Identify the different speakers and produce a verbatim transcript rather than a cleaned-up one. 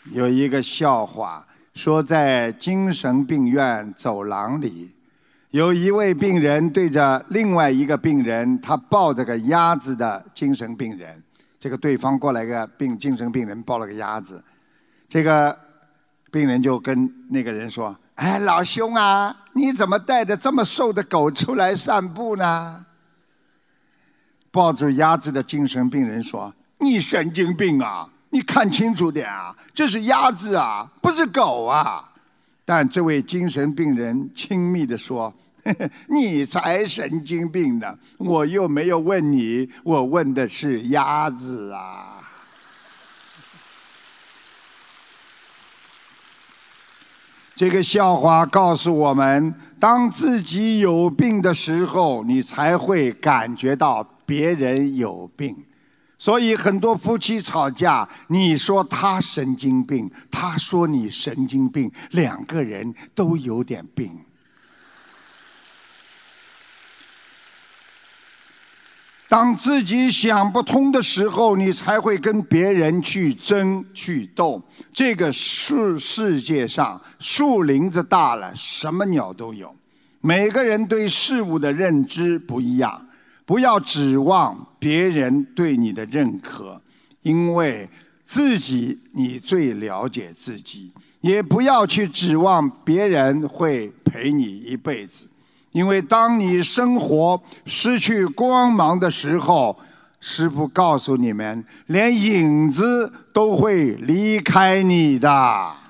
Speaker 1: 有一个笑话，说在精神病院走廊里，有一位病人对着另外一个病人，他抱着个鸭子的精神病人，这个对方过来个病精神病人抱了个鸭子，这个病人就跟那个人说：“哎，老兄啊，你怎么带着这么瘦的狗出来散步呢？”抱住鸭子的精神病人说：“你神经病啊！你看清楚点啊，这是鸭子啊，不是狗啊！”但这位精神病人亲密地说：“呵呵，你才神经病呢！我又没有问你，我问的是鸭子啊。”这个笑话告诉我们，当自己有病的时候，你才会感觉到别人有病。所以很多夫妻吵架，你说他神经病，他说你神经病，两个人都有点病。当自己想不通的时候，你才会跟别人去争去斗。这个世世界上，树林子大了，什么鸟都有。每个人对事物的认知不一样，不要指望别人对你的认可，因为自己你最了解自己。也不要去指望别人会陪你一辈子。因为当你生活失去光芒的时候，师父告诉你们，连影子都会离开你的。